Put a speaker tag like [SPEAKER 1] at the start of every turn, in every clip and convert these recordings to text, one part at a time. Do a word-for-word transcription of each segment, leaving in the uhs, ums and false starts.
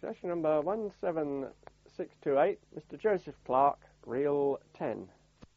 [SPEAKER 1] Session number one seven six two eight, Mister Joseph Clark, reel ten.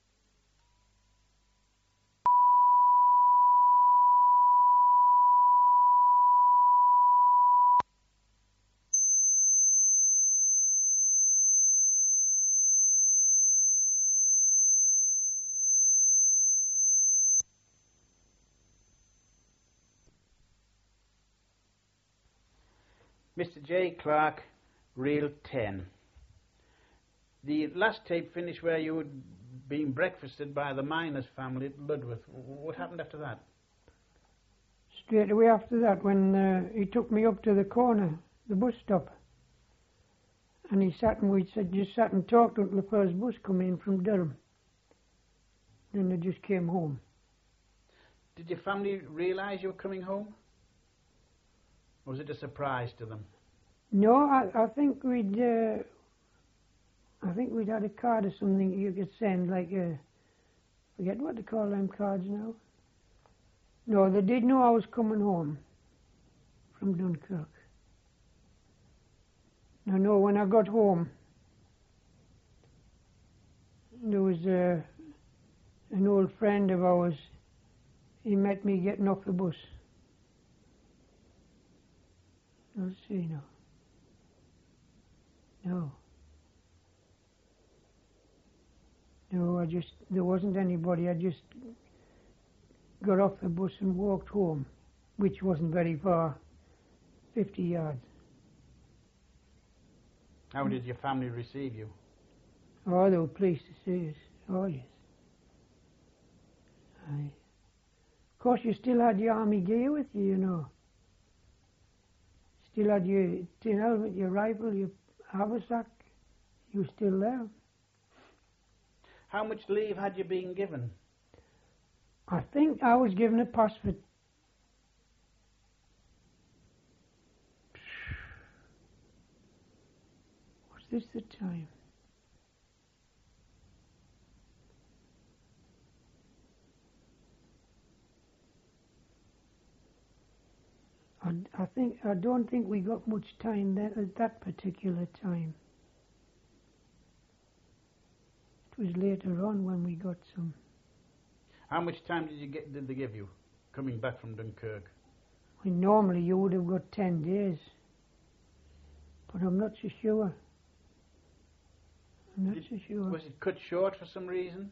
[SPEAKER 2] Mister J. Clark, reel ten. The last tape finished where you had been breakfasted by the Miners family at Ludworth. What happened after that?
[SPEAKER 3] Straight away after that, when uh, he took me up to the corner, the bus stop, and he sat and we said, just sat and talked until the first bus come in from Durham. Then they just came home.
[SPEAKER 2] Did your family realise you were coming home? Or was it a surprise to them?
[SPEAKER 3] No, I, I think we'd, uh, I think we'd had a card or something you could send, like a, forget what they call them cards now. No, they did know I was coming home from Dunkirk. I know when I got home, there was uh, an old friend of ours. He met me getting off the bus. Let's see now. No. No, I just, there wasn't anybody. I just got off the bus and walked home, which wasn't very far, fifty yards.
[SPEAKER 2] How did your family receive you?
[SPEAKER 3] Oh, they were pleased to see us. Oh, yes. Aye. Of course, you still had your army gear with you, you know. Still had your tin helmet, your rifle, your haversack. You were still there.
[SPEAKER 2] How much leave had you been given?
[SPEAKER 3] I think I was given a pass for... Was this the time? I, I think I don't think we got much time then at that particular time. It was later on when we got some.
[SPEAKER 2] How much time did you get? Did they give you, coming back from Dunkirk?
[SPEAKER 3] Well, normally you would have got ten days, but I'm not so sure. I'm not
[SPEAKER 2] did,
[SPEAKER 3] so sure.
[SPEAKER 2] Was it cut short for some reason?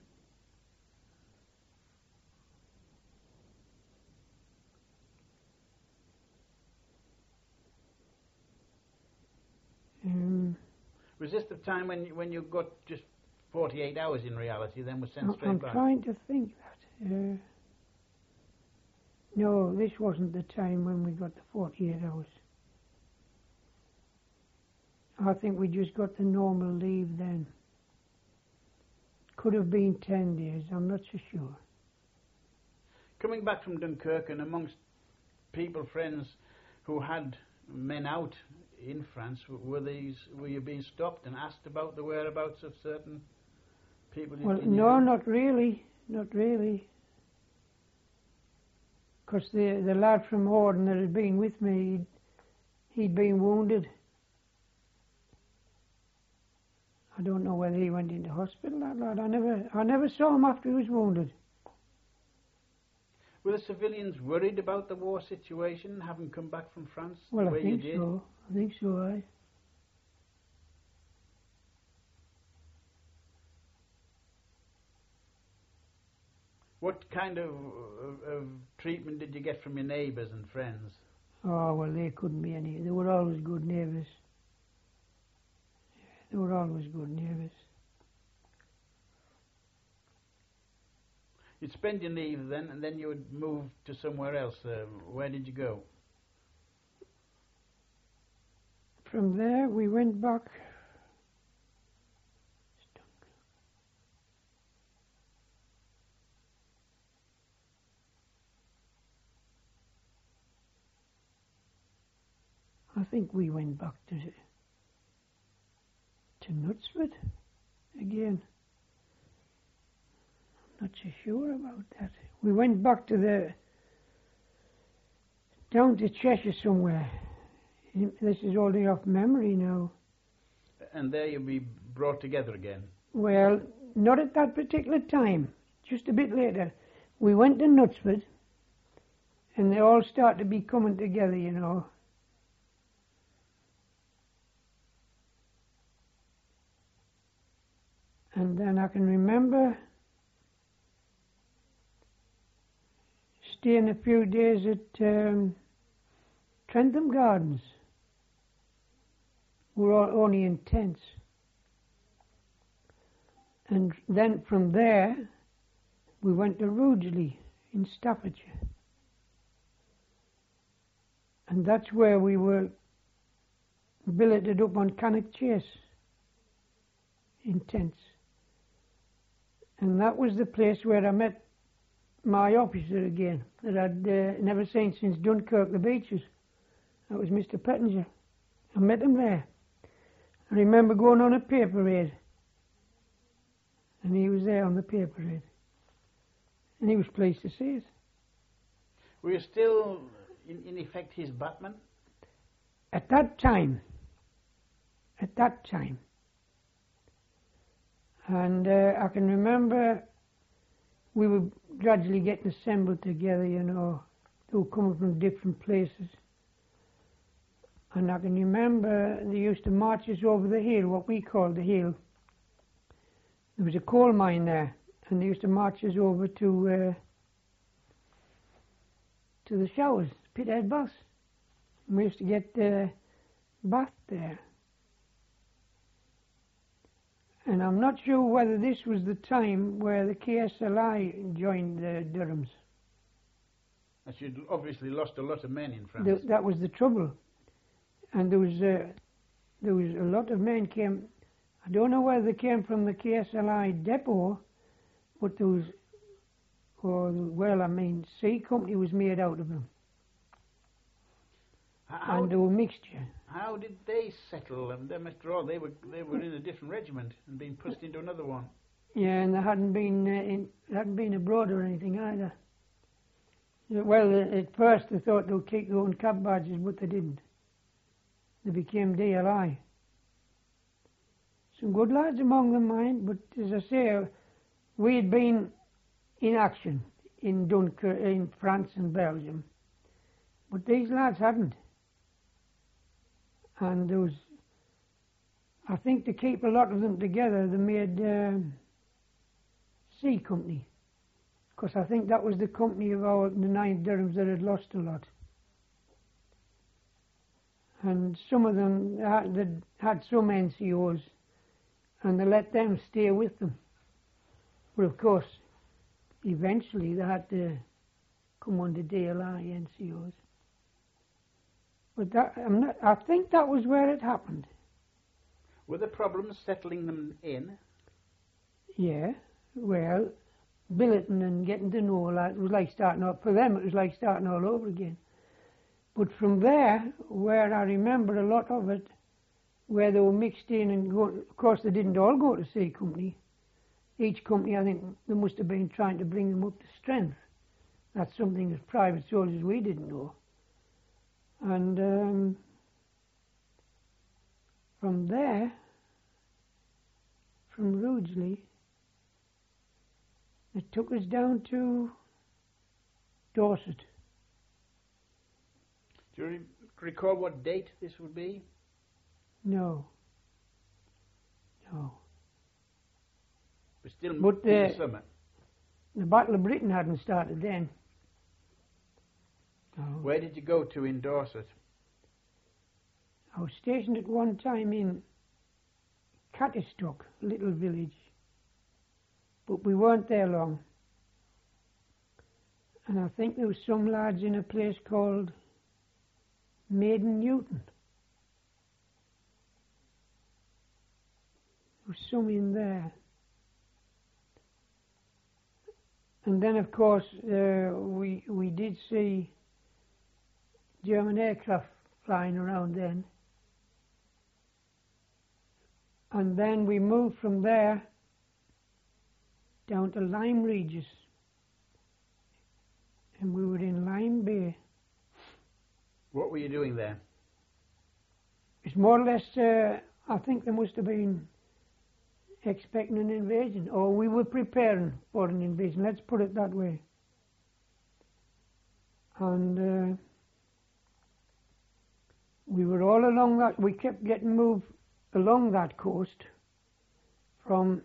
[SPEAKER 3] Um,
[SPEAKER 2] was this the time when you, when you got just forty-eight hours in reality, then was sent straight
[SPEAKER 3] I'm
[SPEAKER 2] back?
[SPEAKER 3] I'm trying to think that. Uh, no, this wasn't the time when we got the forty-eight hours. I think we just got the normal leave then. Could have been ten days, I'm not so sure.
[SPEAKER 2] Coming back from Dunkirk and amongst people, friends who had men out in France, were these were you being stopped and asked about the whereabouts of certain people?
[SPEAKER 3] Well, no, not really, not really. Because the the lad from Horden that had been with me, he'd, he'd been wounded. I don't know whether he went into hospital, that lad. I never, I never saw him after he was wounded.
[SPEAKER 2] Were the civilians worried about the war situation, having come back from France?
[SPEAKER 3] Well,
[SPEAKER 2] the way
[SPEAKER 3] I think
[SPEAKER 2] you did?
[SPEAKER 3] so. I think so, aye.
[SPEAKER 2] What kind of, of, of treatment did you get from your neighbours and friends?
[SPEAKER 3] Oh, well, they couldn't be any. They were always good neighbours. They were always good neighbours.
[SPEAKER 2] You'd spend your leave then, and then you would move to somewhere else. Uh, where did you go?
[SPEAKER 3] From there, we went back. I think we went back to to Knutsford again. I'm not so sure about that. We went back to the down to Cheshire somewhere. this is only off memory now.
[SPEAKER 2] And there you'll be brought together again.
[SPEAKER 3] Well, not at that particular time. Just a bit later. We went to Knutsford, and they all started to be coming together, you know. And then I can remember staying a few days at um, Trentham Gardens. We were all only in tents. And then from there, we went to Rugeley in Staffordshire. And that's where we were billeted up on Cannock Chase in tents. And that was the place where I met my officer again, that I'd uh, never seen since Dunkirk, the Beaches. That was Mister Pettinger. I met him there. I remember going on a paper raid, and he was there on the paper raid. And he was pleased to see us.
[SPEAKER 2] Were you still, in, in effect, his batman?
[SPEAKER 3] At that time. At that time. And uh, I can remember we were gradually getting assembled together, you know. They were coming from different places. And I can remember they used to march us over the hill, what we called the hill. There was a coal mine there, and they used to march us over to uh, to the showers, Pithead Baths. And we used to get uh, bathed there. And I'm not sure whether this was the time where the K S L I joined the Durhams.
[SPEAKER 2] As you'd obviously lost a lot of men in France.
[SPEAKER 3] The, that was the trouble. And there was uh, there was a lot of men came. I don't know whether they came from the K S L I depot, but there was, or well, I mean, C Company was made out of them,
[SPEAKER 2] How
[SPEAKER 3] and they were mixture.
[SPEAKER 2] How did they settle? Um, them after all, they were they were in a different regiment and being pushed into another one.
[SPEAKER 3] Yeah, and they hadn't been uh, in, hadn't been abroad or anything either. Well, uh, at first they thought they would keep their own cab badges, but they didn't. They became D L I. Some good lads among them, mind, but as I say, uh, we had been in action in Dunkirk, in France and Belgium, but these lads hadn't. And there was, I think, to keep a lot of them together, they made um, C Company, because I think that was the company of our the nine Durhams that had lost a lot. And some of them had, they'd had some N C Os, and they let them stay with them. But of course, eventually they had to come under D L I N C Os. But that, I'm not, I think that was where it happened.
[SPEAKER 2] Were there problems settling them in?
[SPEAKER 3] Yeah, well, billeting and getting to know, like, it was like starting out, for them it was like starting all over again. But from there, where I remember a lot of it, where they were mixed in and go, of course they didn't all go to C Company. Each company, I think, they must have been trying to bring them up to strength. That's something as private soldiers we didn't know. And um, from there, from Rugeley, it took us down to Dorset.
[SPEAKER 2] Do you re- recall what date this would be?
[SPEAKER 3] No. No.
[SPEAKER 2] But still
[SPEAKER 3] But,
[SPEAKER 2] in
[SPEAKER 3] uh,
[SPEAKER 2] the summer.
[SPEAKER 3] The Battle of Britain hadn't started then. No.
[SPEAKER 2] Where did you go to in Dorset?
[SPEAKER 3] I was stationed at one time in Cattistock, a little village. But we weren't there long. And I think there was some lads in a place called Maiden Newton. There was some in there. And then, of course, uh, we we did see German aircraft flying around then. And then we moved from there down to Lyme Regis. And we were in Lyme Bay.
[SPEAKER 2] What were you doing there?
[SPEAKER 3] it's more or less, uh, I think they must have been expecting an invasion, or we were preparing for an invasion, let's put it that way. And uh, we were all along that, we kept getting moved along that coast from,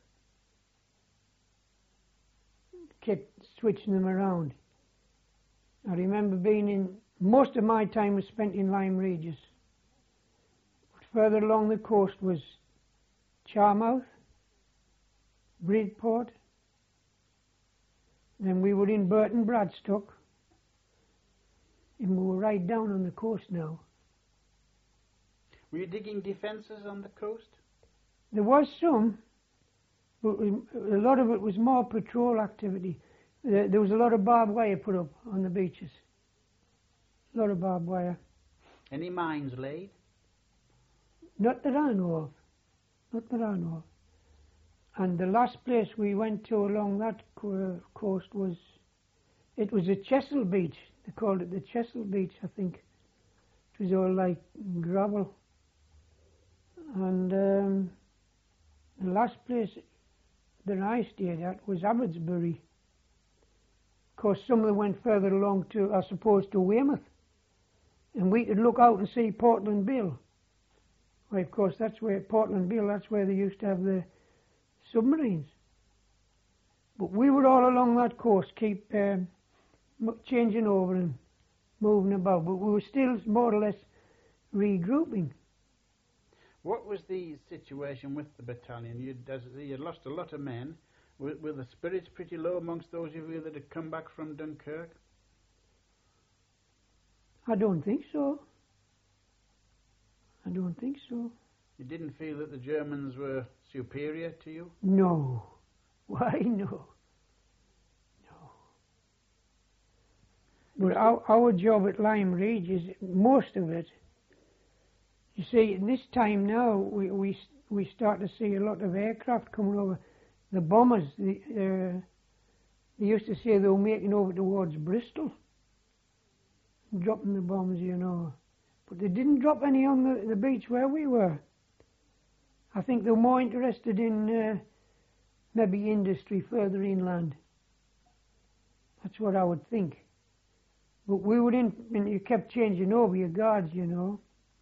[SPEAKER 3] kept switching them around. I remember being in, most of my time was spent in Lyme Regis. But further along the coast was Charmouth, Bridport, then we were in Burton Bradstock, and we were right down on the coast now.
[SPEAKER 2] Were you digging defences on the coast?
[SPEAKER 3] There was some, but a lot of it was more patrol activity. There was a lot of barbed wire put up on the beaches. A lot of barbed wire.
[SPEAKER 2] Any mines laid?
[SPEAKER 3] Not that I know of. Not that I know of. And the last place we went to along that co coast was, it was a Chesil Beach. They called it the Chesil Beach, I think. It was all like gravel. And um, the last place that I stayed at was Abbotsbury. Of course, some of them went further along to, I suppose, to Weymouth. And we could look out and see Portland Bill. Well, of course, that's where, Portland Bill, that's where they used to have the submarines. But we were all along that coast, keep um, changing over and moving about. But we were still more or less regrouping.
[SPEAKER 2] What was the situation with the battalion? You'd, as, you'd lost a lot of men. Were, were the spirits pretty low amongst those of you that had come back from Dunkirk?
[SPEAKER 3] I don't think so. I don't think so.
[SPEAKER 2] You didn't feel that the Germans were superior to you?
[SPEAKER 3] No. Why, no. No. But our, our job at Lyme Regis, most of it, you see, in this time now, we, we, we start to see a lot of aircraft coming over. The bombers, the, uh, they used to say they were making over towards Bristol, dropping the bombs, you know. But they didn't drop any on the, the beach where we were. I think they were more interested in uh, maybe industry further inland. That's what I would think. But we were in, and you kept changing over your guards, you know.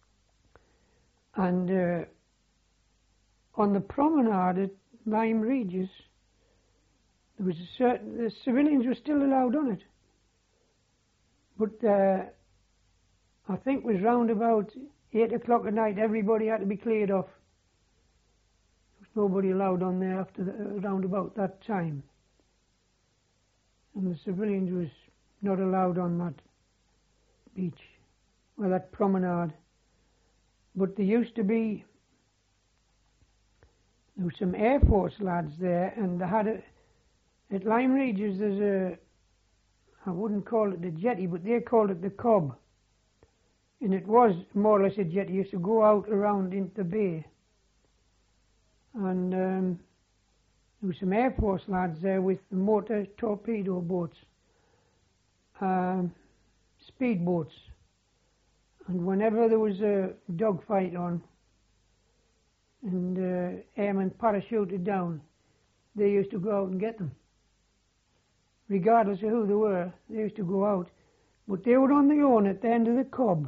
[SPEAKER 3] And uh, on the promenade at Lyme Regis, there was a certain, the civilians were still allowed on it. But uh, I think it was round about eight o'clock at night, everybody had to be cleared off. There was nobody allowed on there after the, around about that time. And the civilians was not allowed on that beach, or that promenade. But there used to be, there were some Air Force lads there, and they had a, at Lyme Regis there's a, I wouldn't call it the jetty, but they called it the Cobb. And it was more or less a jetty. You used to go out around into the bay. And um, there were some Air Force lads there with the motor torpedo boats, um, speedboats. And whenever there was a dogfight on and uh, airmen parachuted down, they used to go out and get them. Regardless of who they were, they used to go out. But they were on their own at the end of the Cobb.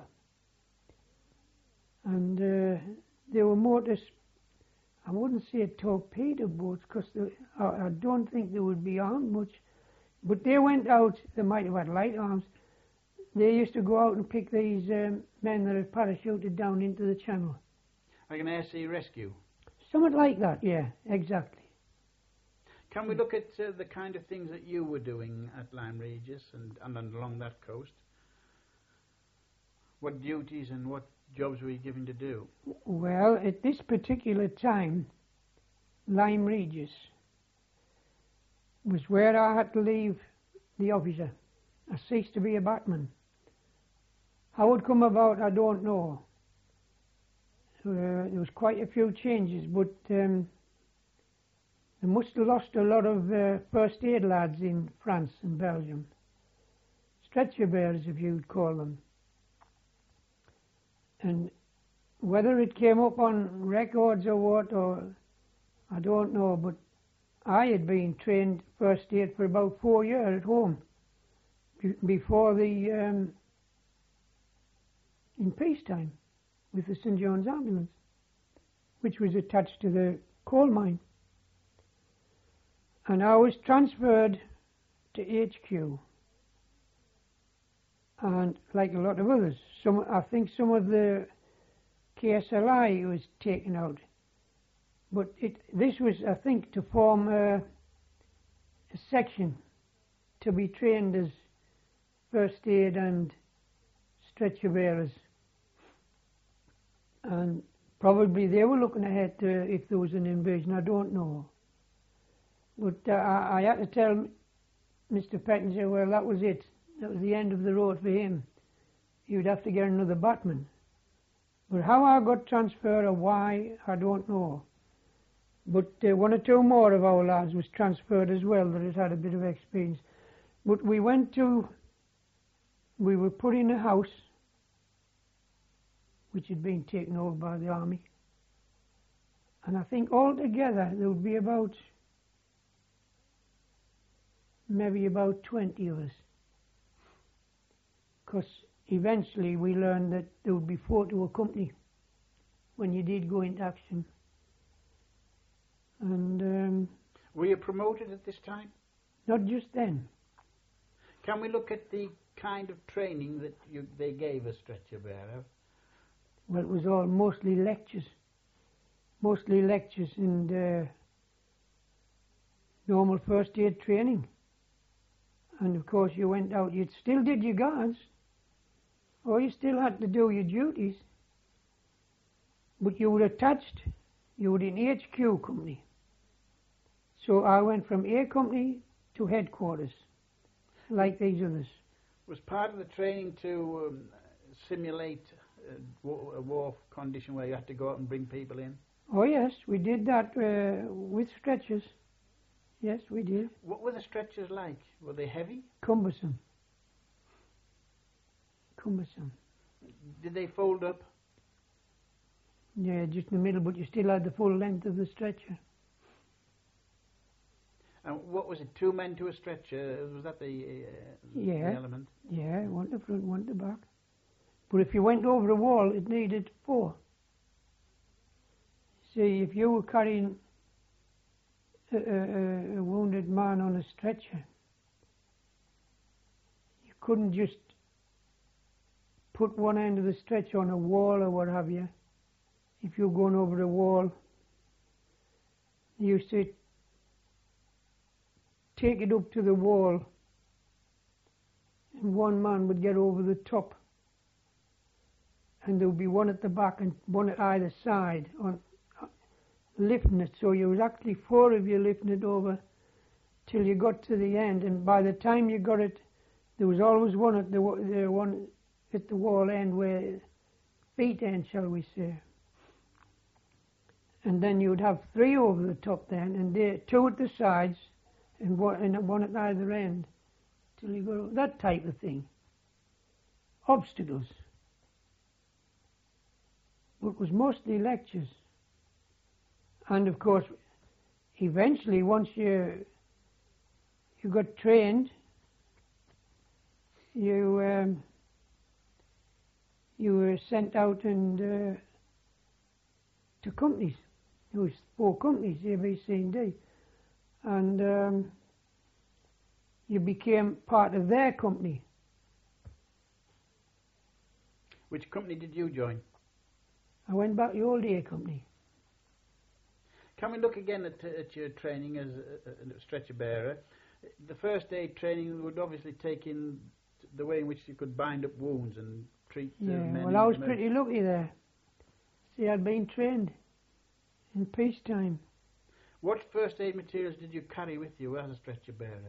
[SPEAKER 3] And uh, they were motors, I wouldn't say torpedo boats, because I, I don't think they would be armed much. But they went out, they might have had light arms. They used to go out and pick these um, men that had parachuted down into the channel.
[SPEAKER 2] Like an air sea rescue?
[SPEAKER 3] Something like that, yeah, exactly.
[SPEAKER 2] Can we look at uh, the kind of things that you were doing at Lyme Regis and, and along that coast? What duties and what jobs were you given to do?
[SPEAKER 3] Well, at this particular time, Lyme Regis was where I had to leave the officer. I ceased to be a batman. How it come about, I don't know. Uh, there was quite a few changes, but um, they must have lost a lot of uh, first aid lads in France and Belgium. Stretcher bearers, if you'd call them. And whether it came up on records or what, or I don't know, but I had been trained first aid for about four years at home be- before the, um, in peacetime, with the St John's ambulance, which was attached to the coal mine. And I was transferred to H Q. And like a lot of others, some I think some of the K S L I was taken out. But it, this was, I think, to form a, a section to be trained as first aid and stretcher bearers. And probably they were looking ahead to if there was an invasion, I don't know. But uh, I, I had to tell Mister Pettinger, well, that was it. That was the end of the road for him. He would have to get another batman. But how I got transferred or why, I don't know. But uh, one or two more of our lads was transferred as well that had had a bit of experience. But we went to, we were put in a house which had been taken over by the army. And I think altogether there would be about, maybe about twenty of us. Because eventually we learned that there would be four to a company when you did go into action. And um,
[SPEAKER 2] were you promoted at this time?
[SPEAKER 3] Not just then.
[SPEAKER 2] Can we look at the kind of training that you, they gave a stretcher bearer?
[SPEAKER 3] Well, it was all mostly lectures. Mostly lectures and uh, normal first aid training. And of course you went out, you still did your guards, or you still had to do your duties. But you were attached, you were in H Q company. So I went from A company to headquarters, like these others.
[SPEAKER 2] Was part of the training to um, simulate a war, a war condition where you had to go out and bring people in?
[SPEAKER 3] Oh yes, we did that uh, with stretchers. Yes, we did.
[SPEAKER 2] What were the stretchers like? Were they heavy?
[SPEAKER 3] Cumbersome. Cumbersome.
[SPEAKER 2] Did they fold up?
[SPEAKER 3] Yeah, just in the middle, but you still had the full length of the stretcher.
[SPEAKER 2] And what was it, two men to a stretcher? Was that the, uh,
[SPEAKER 3] yeah.
[SPEAKER 2] the element?
[SPEAKER 3] Yeah, one to front, one to back. But if you went over a wall, it needed four. See, if you were carrying a, a, a wounded man on a stretcher, you couldn't just put one end of the stretcher on a wall or what have you. If you're going over a wall, you used to take it up to the wall, and one man would get over the top, and there would be one at the back and one at either side on uh, lifting it. So you was actually four of you lifting it over till you got to the end, and by the time you got it, there was always one at the, the one at the wall end, where feet end, shall we say. And then you'd have three over the top then, and there, two at the sides, and one, and one at either end, till you go, that type of thing. Obstacles. But it was mostly lectures. And of course, eventually, once you you got trained, you um, you were sent out and uh, to companies. There was four companies, A, B, C, and D, and um, you became part of their company.
[SPEAKER 2] Which company did you join?
[SPEAKER 3] I went back to the old A company.
[SPEAKER 2] Can we look again at, at your training as a, a stretcher bearer? The first aid training would obviously take in the way in which you could bind up wounds and treat uh,
[SPEAKER 3] Yeah,
[SPEAKER 2] men.
[SPEAKER 3] well, I was pretty lucky there. See, I'd been trained in peacetime.
[SPEAKER 2] What first aid materials did you carry with you as a stretcher bearer?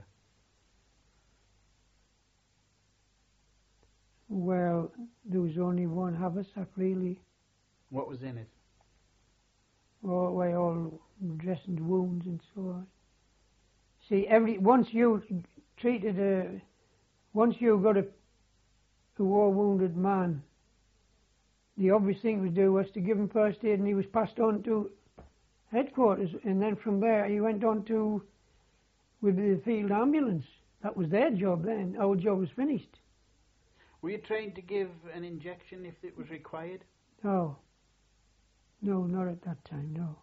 [SPEAKER 3] Well, there was only one haversack, really.
[SPEAKER 2] What was in it?
[SPEAKER 3] All, way all dressing wounds and so on. See, every once you treated a, once you got a, a war wounded man, the obvious thing to do was to give him first aid, and he was passed on to headquarters, and then from there he went on to with the field ambulance. That was their job then. Our job was finished.
[SPEAKER 2] Were you trained to give an injection if it was required?
[SPEAKER 3] No. No, not at that time, no.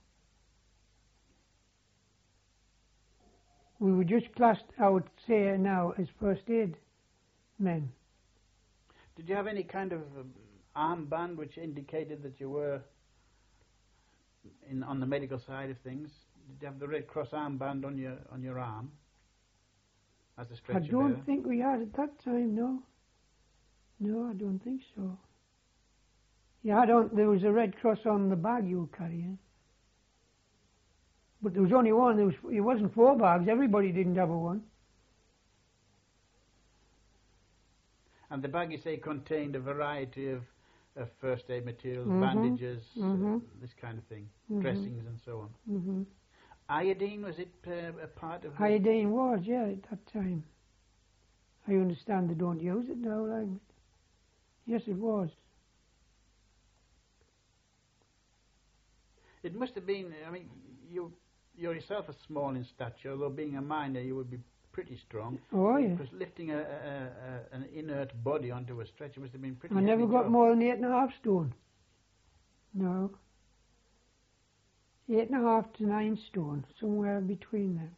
[SPEAKER 3] We were just classed, I would say now, as first aid men.
[SPEAKER 2] Did you have any kind of um, armband which indicated that you were in on the medical side of things? Did you have the Red Cross armband on your on your arm as a stretcher
[SPEAKER 3] I don't
[SPEAKER 2] bearer?
[SPEAKER 3] think we had at that time, no. No, I don't think so. Yeah, I don't. There was a Red Cross on the bag you were carrying, but there was only one. There was. It wasn't four bags. Everybody didn't have a one.
[SPEAKER 2] And the bag, you say, contained a variety of, of first aid materials,
[SPEAKER 3] Mhm.
[SPEAKER 2] bandages,
[SPEAKER 3] Mhm.
[SPEAKER 2] uh, this kind of thing,
[SPEAKER 3] Mhm.
[SPEAKER 2] dressings and so on.
[SPEAKER 3] Mm-hmm.
[SPEAKER 2] Iodine, was it uh, a part of the...
[SPEAKER 3] Iodine was, yeah, at that time. I understand they don't use it now, like. Yes, it was.
[SPEAKER 2] It must have been, I mean, you, you're yourself a small in stature, although being a miner you would be pretty strong.
[SPEAKER 3] Oh, yeah.
[SPEAKER 2] Because lifting a, a, a, an inert body onto a stretcher must have been pretty
[SPEAKER 3] I never
[SPEAKER 2] heavy
[SPEAKER 3] got
[SPEAKER 2] job.
[SPEAKER 3] more than eight and a half stone. No. Eight and a half to nine stone, somewhere between them.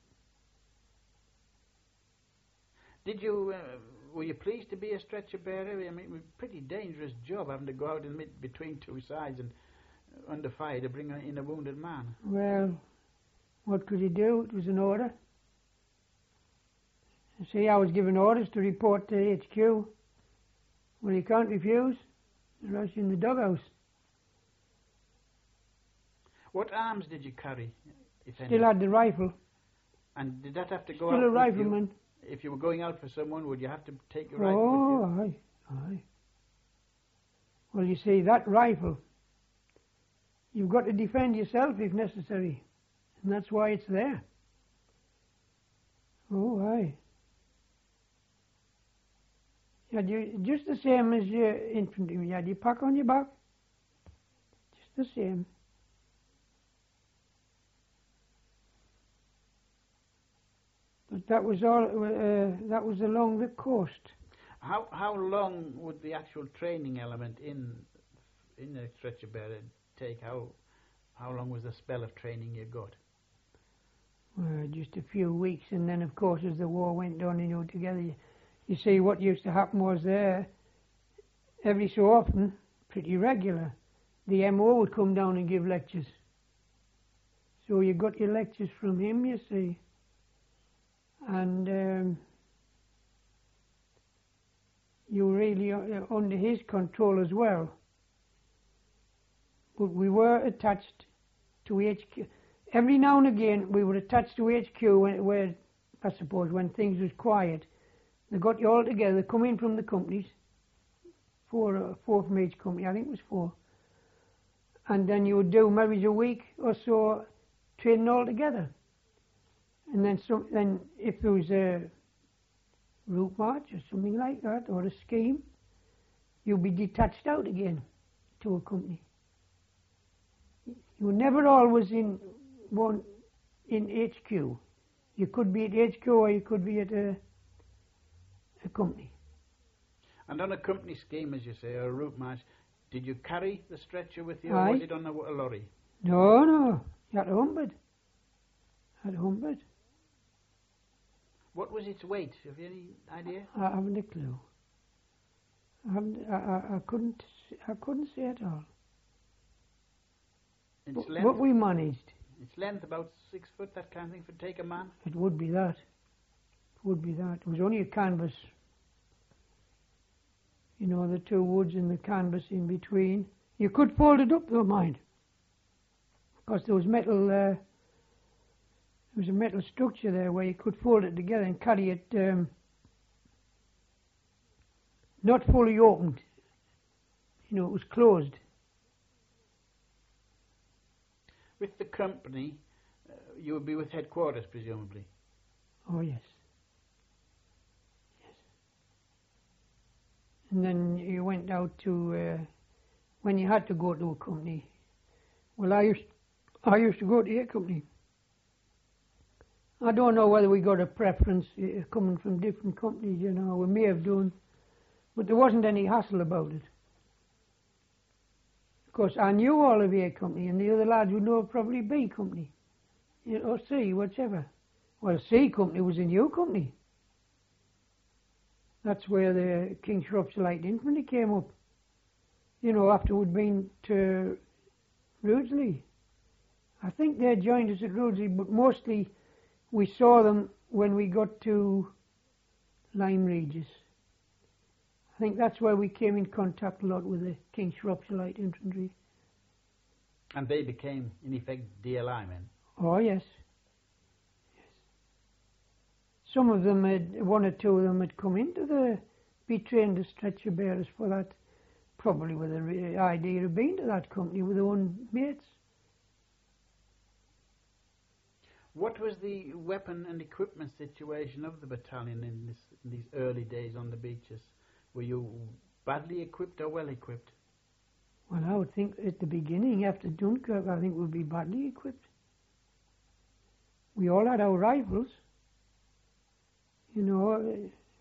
[SPEAKER 2] Did you, uh, were you pleased to be a stretcher bearer? I mean, it was a pretty dangerous job having to go out in mid, between two sides and uh, under fire to bring in a wounded man.
[SPEAKER 3] Well, what could you do? It was an order. You see, I was given orders to report to H Q. Well, you can't refuse. Or else you're in the doghouse.
[SPEAKER 2] What arms did you carry, if any?
[SPEAKER 3] Still had the rifle.
[SPEAKER 2] And did that have to go
[SPEAKER 3] Still
[SPEAKER 2] out
[SPEAKER 3] a
[SPEAKER 2] with
[SPEAKER 3] rifleman.
[SPEAKER 2] you? If you were going out for someone, would you have to take your rifle
[SPEAKER 3] Oh,
[SPEAKER 2] with you?
[SPEAKER 3] aye, aye. Well, you see, that rifle, you've got to defend yourself if necessary. And that's why it's there. Oh, aye. You had your, just the same as your infantry. You had your pack on your back. Just the same. But that was all. Uh, that was along the coast.
[SPEAKER 2] How how long would the actual training element in in a stretcher bearer take? How how long was the spell of training you got?
[SPEAKER 3] Uh, just a few weeks, and then of course as the war went on, you know, together, you, you see what used to happen was there, every so often, pretty regular, the M O would come down and give lectures. So you got your lectures from him, you see, and um, you were really uh, under his control as well. But we were attached to H Q. Every now and again, we were attached to H Q when, where, I suppose, when things was quiet. They got you all together, come in from the companies, four, uh, four from each company, I think it was four. And then you would do maybe a week or so training all together. And then, some, then if there was a route march or something like that, or a scheme, you'd be detached out again to a company. You were never always in one in H Q. You could be at H Q or you could be at a, a company.
[SPEAKER 2] And on a company scheme, as you say, or a route march, did you carry the stretcher with you,
[SPEAKER 3] Aye.
[SPEAKER 2] or was it on a, a lorry?
[SPEAKER 3] No, no. You had to hump it. Had to hump it.
[SPEAKER 2] What was its weight? Have you any idea?
[SPEAKER 3] I haven't a clue. I haven't. I, I, I couldn't. I couldn't say at all.
[SPEAKER 2] Its
[SPEAKER 3] But,
[SPEAKER 2] length,
[SPEAKER 3] but we managed.
[SPEAKER 2] its length about six foot, that kind of thing, for take a man.
[SPEAKER 3] It would be that. It would be that. It was only a canvas. You know, the two woods and the canvas in between. You could fold it up, though, mind. Because there was metal. Uh, there was a metal structure there where you could fold it together and carry it. Um, not fully opened. You know, it was closed.
[SPEAKER 2] With the company, uh, you would be with headquarters, presumably.
[SPEAKER 3] Oh, yes. Yes. And then you went out to uh, when you had to go to a company. Well, I used, I used to go to a company. I don't know whether we got a preference uh, coming from different companies, you know, we may have done, but there wasn't any hassle about it. Of course, I knew all of A company, and the other lads would know probably B company, you know, or C, whichever. Well, C company was a new company. That's where the King's Shropshire Light Infantry came up, you know, after we'd been to Rudesley. I think they joined us at Rudesley, but mostly we saw them when we got to Lyme Regis. I think that's where we came in contact a lot with the King's Shropshire Light Infantry.
[SPEAKER 2] And they became, in effect, D L I men?
[SPEAKER 3] Oh, yes. Yes. Some of them, had, one or two of them had come into the, be trained as stretcher bearers for that, probably with the idea of being to that company with their own mates.
[SPEAKER 2] What was the weapon and equipment situation of the battalion in, this, in these early days on the beaches? Were you badly equipped or well equipped?
[SPEAKER 3] Well, I would think at the beginning, after Dunkirk, I think we'd be badly equipped. We all had our rifles. You know,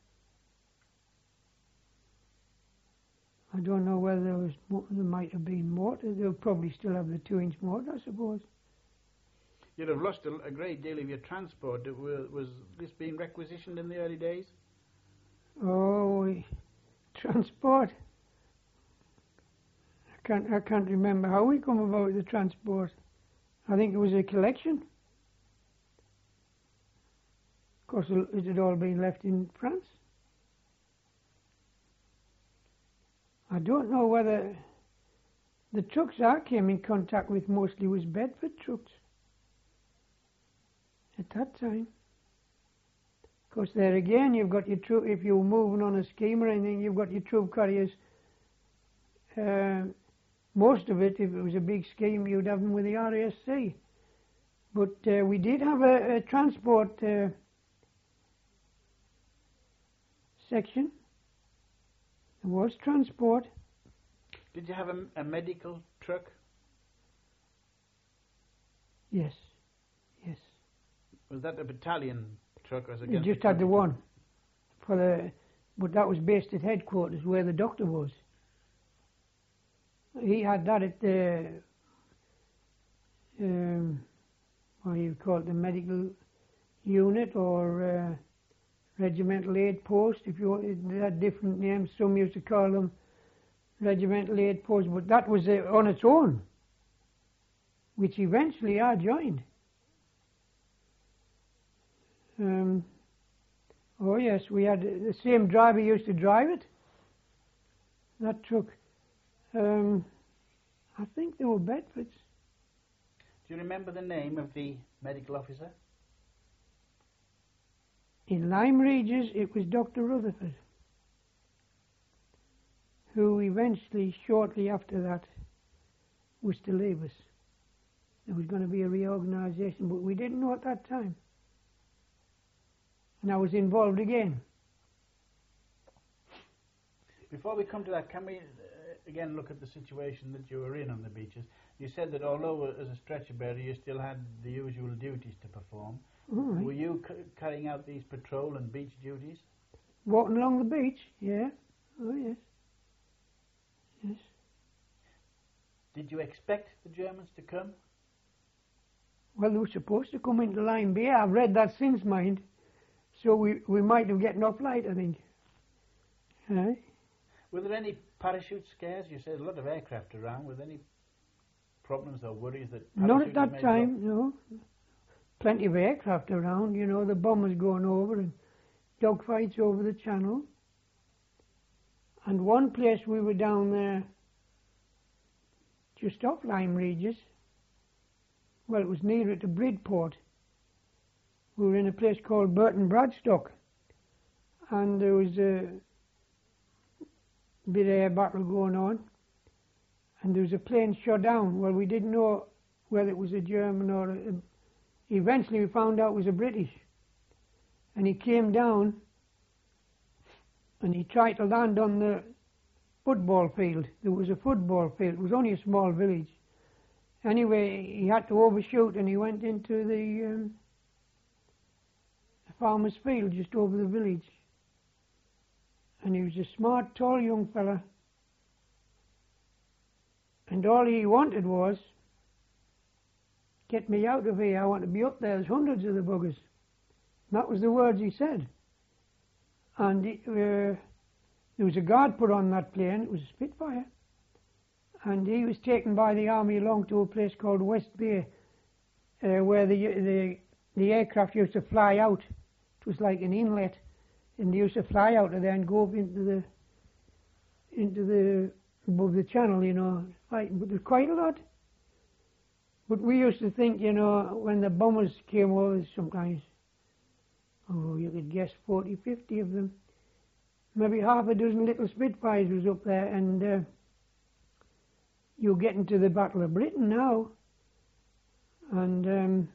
[SPEAKER 3] I don't know whether there was, there might have been mortar. They'll probably still have the two-inch mortar, I suppose.
[SPEAKER 2] You'd have lost a, a great deal of your transport. Was, was this being requisitioned in the early days?
[SPEAKER 3] Oh, we, transport. I can't, I can't remember how we come about the transport. I think it was a collection. Of course, it had all been left in France. I don't know whether the trucks I came in contact with mostly was Bedford trucks at that time. Of course, there again, you've got your troop, if you're moving on a scheme or anything, you've got your troop carriers. Uh, most of it, if it was a big scheme, you'd have them with the R A S C. But uh, we did have a, a transport uh, section. There was transport.
[SPEAKER 2] Did you have a, a medical truck?
[SPEAKER 3] Yes, yes.
[SPEAKER 2] Was that a battalion truck? Or was it
[SPEAKER 3] You just had the one, for the, but that was based at headquarters where the doctor was. He had that at the, um, what do you call it, the medical unit or uh, regimental aid post. If you they had different names, some used to call them regimental aid post, but that was uh, on its own, which eventually I joined. Um, oh yes, we had the same driver used to drive it. That truck. Um, I think they were Bedfords.
[SPEAKER 2] Do you remember the name of the medical officer?
[SPEAKER 3] In Lyme Regis, it was Doctor Rutherford, who eventually, shortly after that, was to leave us. There was going to be a reorganisation, but we didn't know at that time. And I was involved again.
[SPEAKER 2] Before we come to that, can we uh, again look at the situation that you were in on the beaches? You said that although as a stretcher bearer you still had the usual duties to perform.
[SPEAKER 3] Right.
[SPEAKER 2] Were you c carrying out these patrol and beach duties?
[SPEAKER 3] Walking along the beach, yeah. Oh yes. Yes.
[SPEAKER 2] Did you expect the Germans to come?
[SPEAKER 3] Well, they were supposed to come into Lyme Bay. I've read that since, mind. So we, we might have gotten off light, I think. Right?
[SPEAKER 2] Were there any parachute scares? You said a lot of aircraft around. Were there any problems or worries that
[SPEAKER 3] Not at
[SPEAKER 2] parachuters
[SPEAKER 3] that
[SPEAKER 2] may
[SPEAKER 3] time,
[SPEAKER 2] drop?
[SPEAKER 3] no. Plenty of aircraft around, you know, the bombers going over and dogfights over the channel. And one place we were down there, just off Lyme Regis, well, it was nearer to Bridport. We were in a place called Burton Bradstock, and there was a bit of air battle going on, and there was a plane shot down. Well, we didn't know whether it was a German or a, eventually we found out it was a British, and he came down and he tried to land on the football field. There was a football field. It was only a small village. Anyway, he had to overshoot, and he went into the um, farmer's field just over the village. And he was a smart, tall young fella. And all he wanted was, get me out of here, I want to be up there, there's hundreds of the buggers. That was the words he said. And it, uh, there was a guard put on that plane, it was a Spitfire. And he was taken by the army along to a place called West Bay, uh, where the, the, the aircraft used to fly out. It was like an inlet, and they used to fly out of there and go up into the, into the, above the channel, you know. Right, but there's quite a lot. But we used to think, you know, when the bombers came over sometimes, oh, you could guess forty, fifty of them. Maybe half a dozen little Spitfires was up there, and uh, you're getting to the Battle of Britain now. And um,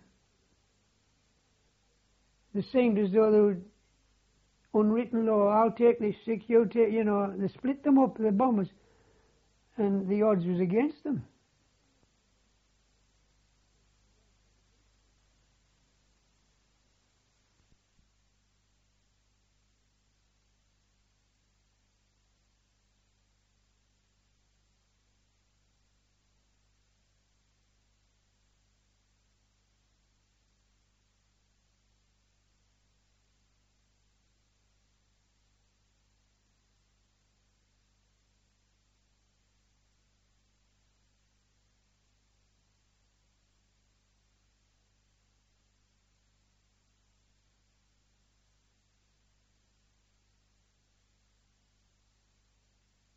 [SPEAKER 3] it seemed as though there was unwritten law, I'll take this six, you take, you know, they split them up, the bombers, and the odds was against them.